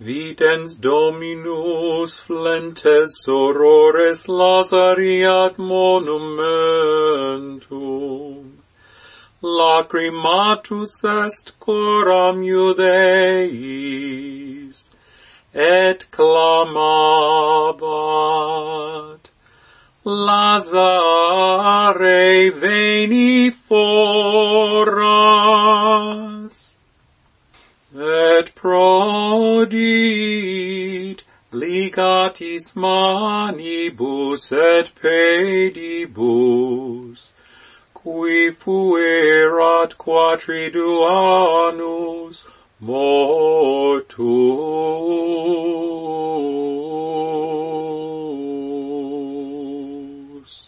Videns Dominus flentes sorores Lazari ad monumentum. Lacrimatus est coram Iudeis, et clamabat, Lazare veni foras, et prodit ligatis manibus et pedibus, qui fuerat quatriduanus mortus.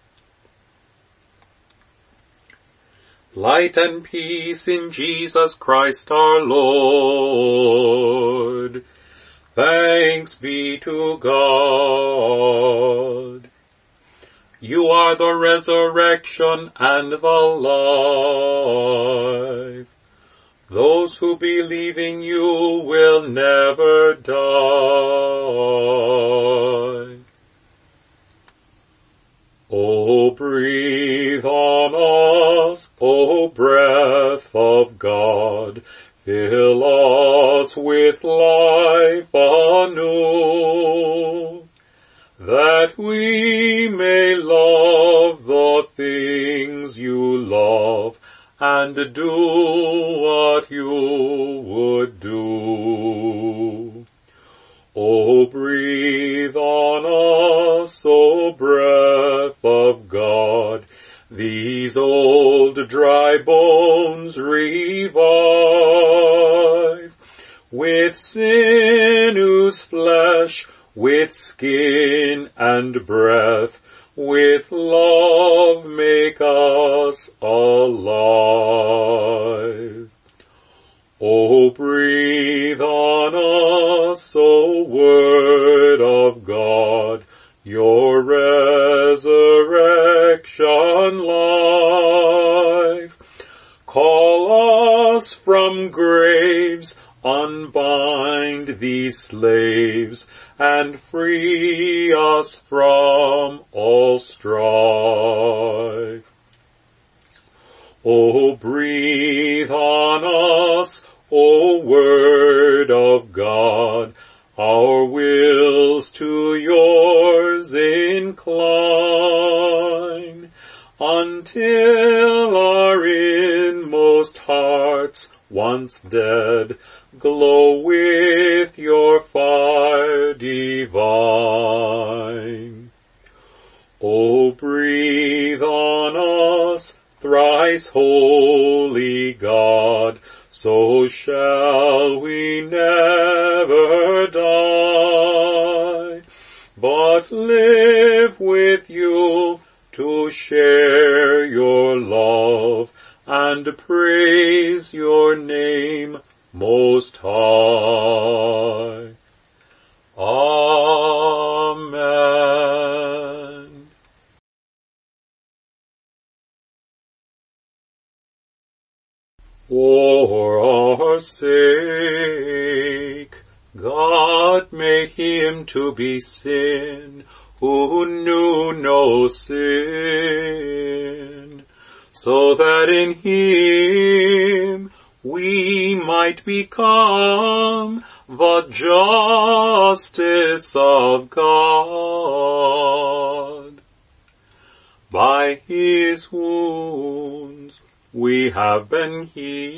Light and peace in Jesus Christ our Lord. Thanks be to God. You are the resurrection and the life. Those who believe in you will never die. O breathe on us, O breath of God, fill us with life anew, that we may love the things you love, and do what you would do. O breathe on us, O breath of God, these old dry bones revive, with sinews, flesh, with skin and breath, with love make us alive. O breathe on us, O Word of God, your resurrection life. Call us from graves, unbind these slaves, and free us from all strife. O breathe on us, O Word of God, our wills to yours incline, until our inmost hearts, once dead, glow with your fire divine. O breathe on us, thrice holy God, so shall we never die, but live with you to share your love and praise your name most high. Amen. For our sake, God made him to be sin, who knew no sin, so that in him we might become the justice of God. By his wounds we have been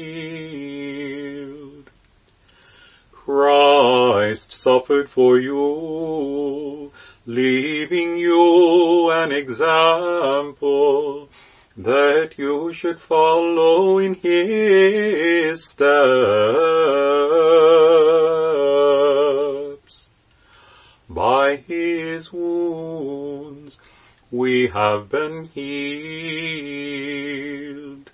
healed. Christ suffered for you, leaving you an example, that you should follow in his steps. By his wounds we have been healed.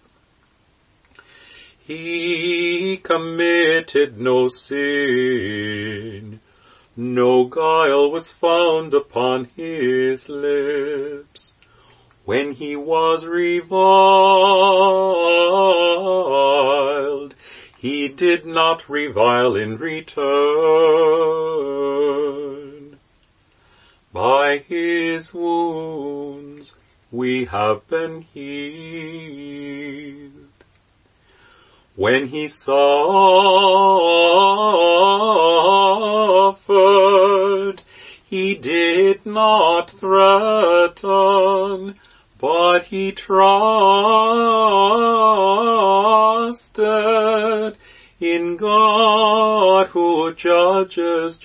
He committed no sin, no guile was found upon his lips. When he was reviled, he did not revile in return. By his wounds we have been healed. When he suffered, he did not threaten, but he trusted in God who judges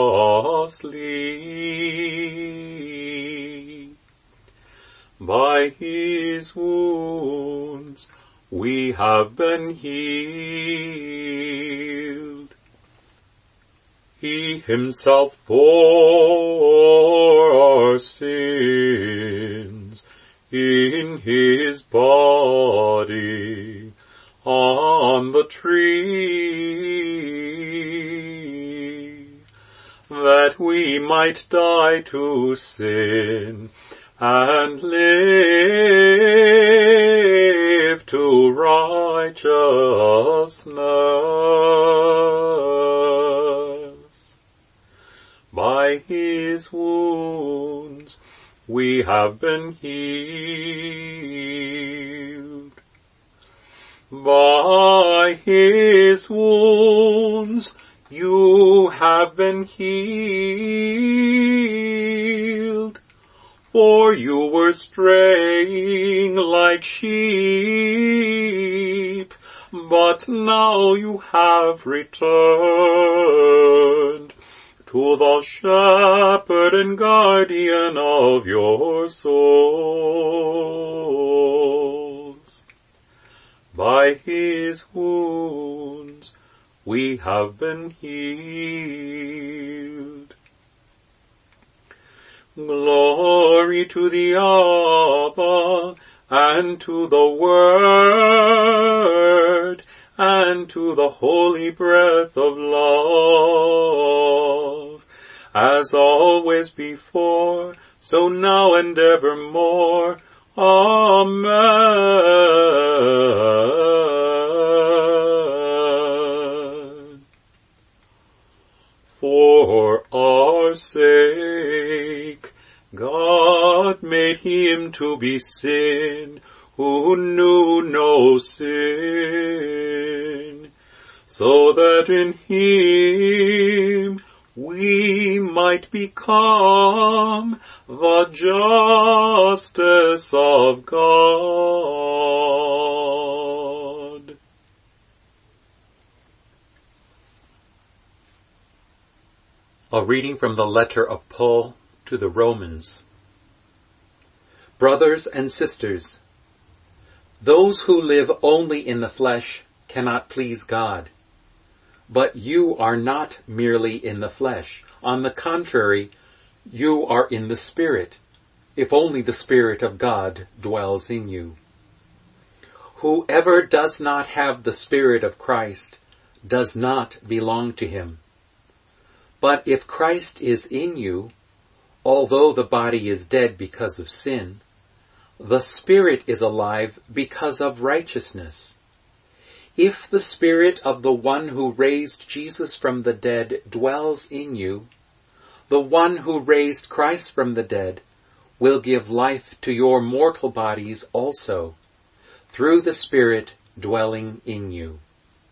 justly. By his wounds we have been healed. He himself bore our sins in his body on the tree, that we might die to sin and live to righteousness. By his wounds we have been healed. By his wounds you have been healed. For you were straying like sheep, but now you have returned to the shepherd and guardian of your souls. By his wounds we have been healed. Glory to the Abba, and to the Word, and to the holy breath of love, as always before, so now and evermore. Amen. For our sake, God made him to be sin who knew no sin, so that in him we might become the justice of God. A reading from the letter of Paul to the Romans. Brothers and sisters, those who live only in the flesh cannot please God. But you are not merely in the flesh. On the contrary, you are in the Spirit, if only the Spirit of God dwells in you. Whoever does not have the Spirit of Christ does not belong to him. But if Christ is in you, although the body is dead because of sin, the Spirit is alive because of righteousness. If the Spirit of the one who raised Jesus from the dead dwells in you, the one who raised Christ from the dead will give life to your mortal bodies also, through the Spirit dwelling in you.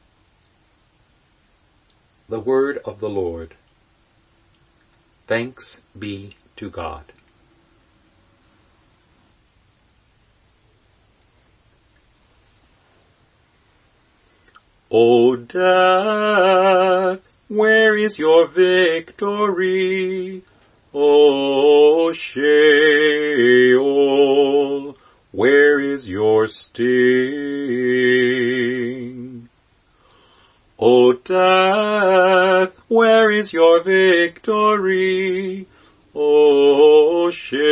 The word of the Lord. Thanks be to God. O death, where is your victory? O Sheol, where is your sting? O death, where is your victory? O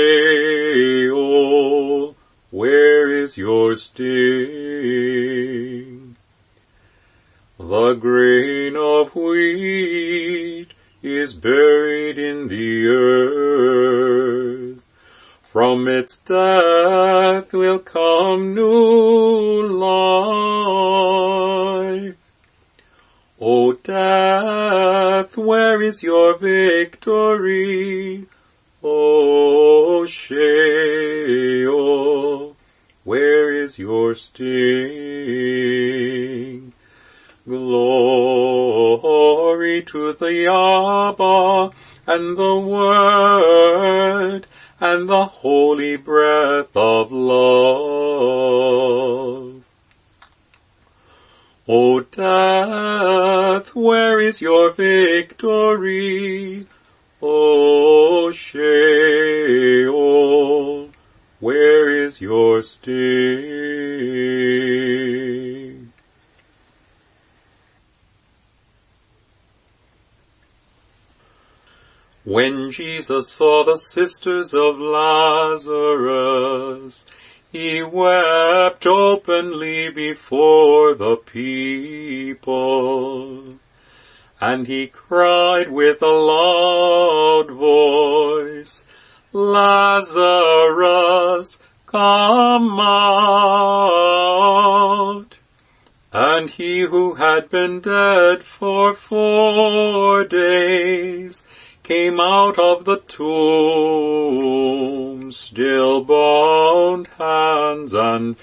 Sheol, where is your sting? The grain of wheat is buried in the earth. From its death will come new life. O death, where is your victory? O Sheol, where is your sting? Glory to the Abba, and the Word, and the holy breath of love. O death, where is your victory? O Sheol, where is your sting? When Jesus saw the sisters of Lazarus, he wept openly before the people, and he cried with a loud voice, Lazarus, come out. And he who had been dead for 4 days came out of the tomb, still bound hands and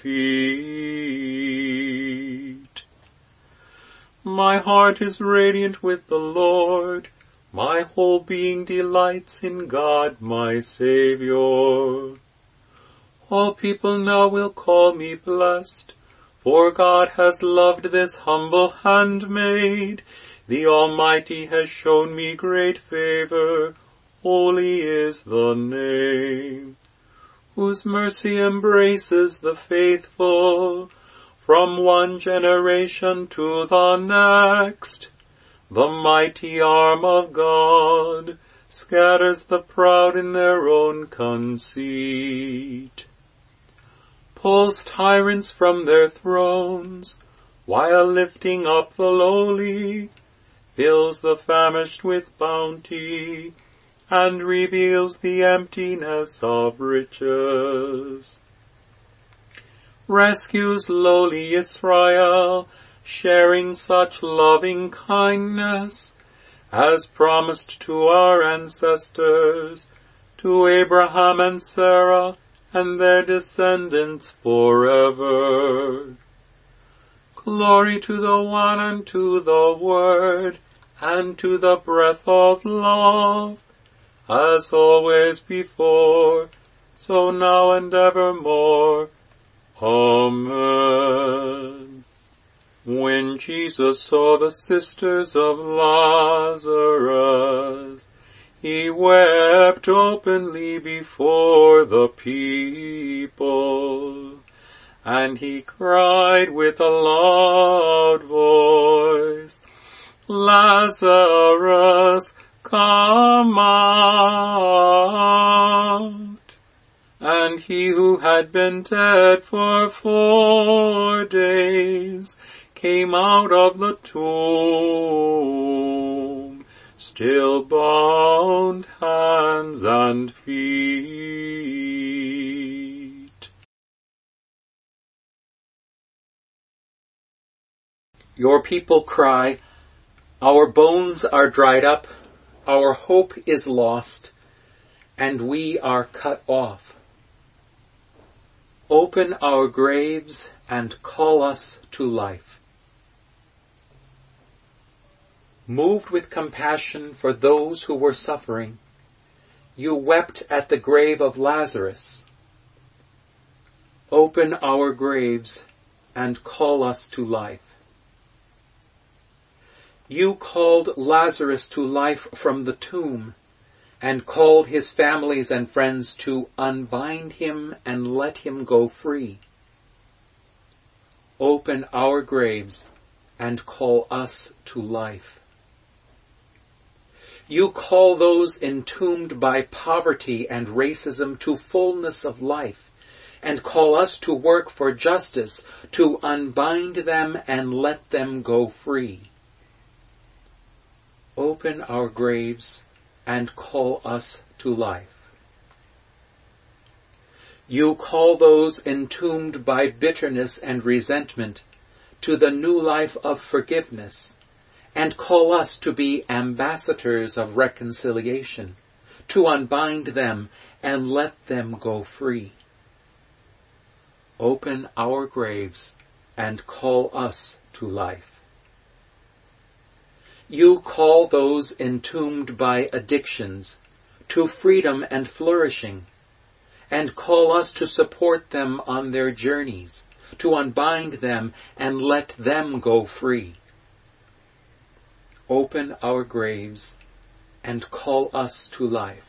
feet. My heart is radiant with the Lord. My whole being delights in God my Saviour. All people now will call me blessed, for God has loved this humble handmaid. The Almighty has shown me great favor. Holy is the name, whose mercy embraces the faithful from one generation to the next. The mighty arm of God scatters the proud in their own conceit, pulls tyrants from their thrones, while lifting up the lowly, fills the famished with bounty, and reveals the emptiness of riches. Rescues lowly Israel, sharing such loving kindness as promised to our ancestors, to Abraham and Sarah, and their descendants forever. Glory to the One, and to the Word, and to the breath of love, as always before, so now and evermore. Amen. When Jesus saw the sisters of Lazarus, he wept openly before the people, and he cried with a loud voice, Lazarus, come out. And he who had been dead for 4 days came out of the tomb, still bound hands and feet. Your people cry, our bones are dried up, our hope is lost, and we are cut off. Open our graves and call us to life. Moved with compassion for those who were suffering, you wept at the grave of Lazarus. Open our graves and call us to life. You called Lazarus to life from the tomb, and called his families and friends to unbind him and let him go free. Open our graves and call us to life. You call those entombed by poverty and racism to fullness of life, and call us to work for justice, to unbind them and let them go free. Open our graves and call us to life. You call those entombed by bitterness and resentment to the new life of forgiveness, and call us to be ambassadors of reconciliation, to unbind them and let them go free. Open our graves and call us to life. You call those entombed by addictions to freedom and flourishing, and call us to support them on their journeys, to unbind them and let them go free. Open our graves and call us to life.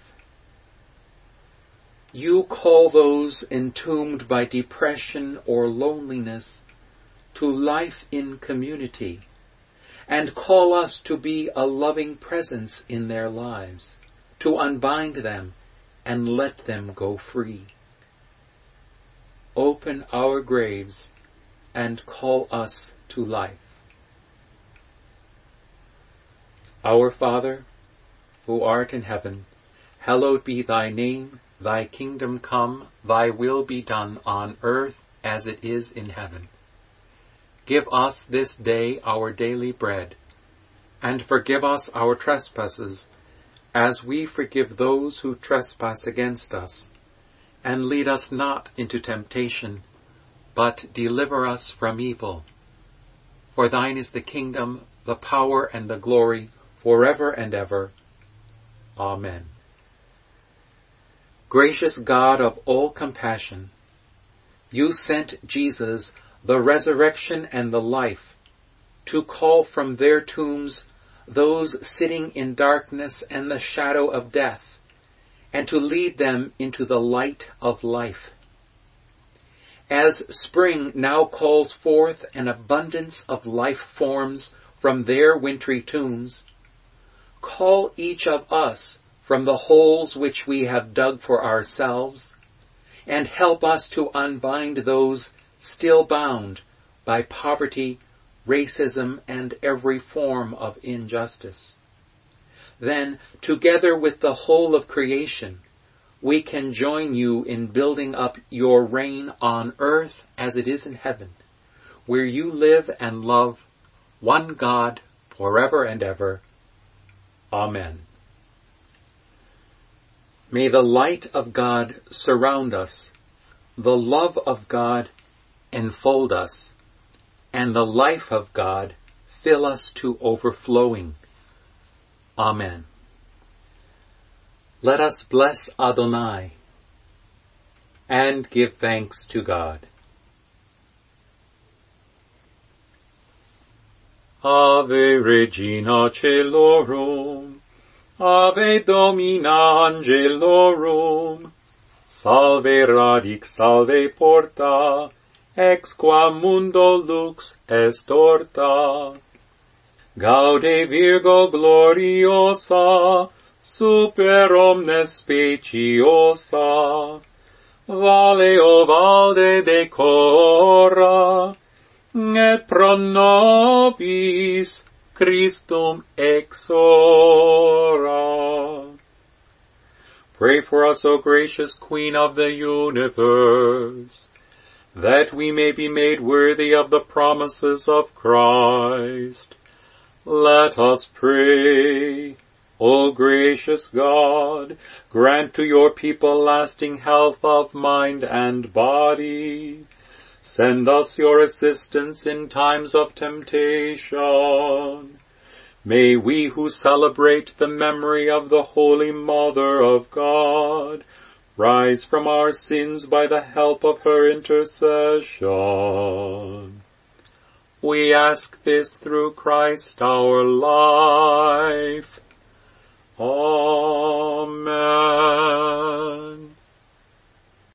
You call those entombed by depression or loneliness to life in community, and call us to be a loving presence in their lives, to unbind them and let them go free. Open our graves and call us to life. Our Father, who art in heaven, hallowed be thy name. Thy kingdom come, thy will be done on earth as it is in heaven. Give us this day our daily bread, and forgive us our trespasses, as we forgive those who trespass against us. And lead us not into temptation, but deliver us from evil. For thine is the kingdom, the power, and the glory, forever and ever. Amen. Gracious God of all compassion, you sent Jesus, the resurrection and the life, to call from their tombs those sitting in darkness and the shadow of death, and to lead them into the light of life. As spring now calls forth an abundance of life forms from their wintry tombs, call each of us from the holes which we have dug for ourselves, and help us to unbind those still bound by poverty, racism, and every form of injustice. Then, together with the whole of creation, we can join you in building up your reign on earth as it is in heaven, where you live and love one God forever and ever. Amen. May the light of God surround us, the love of God enfold us, and the life of God fill us to overflowing. Amen. Let us bless Adonai and give thanks to God. Ave Regina Caelorum, Ave Domina Angelorum, Salve Radix, Salve Porta, ex qua mundo lux est orta. Gaude Virgo gloriosa, super omnes speciosa, Vale o valde decora, et pro nobis Christum exora. Pray for us, O gracious Queen of the universe, that we may be made worthy of the promises of Christ. Let us pray. O gracious God, grant to your people lasting health of mind and body. Send us your assistance in times of temptation. May we who celebrate the memory of the Holy Mother of God rise from our sins by the help of her intercession. We ask this through Christ our life.